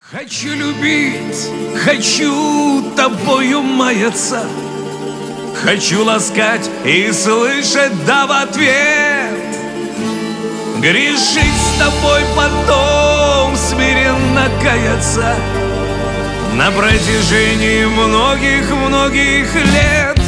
Хочу любить, хочу тобою маяться, хочу ласкать и слышать да в ответ, грешить с тобой, потом смиренно каяться на протяжении многих-многих лет.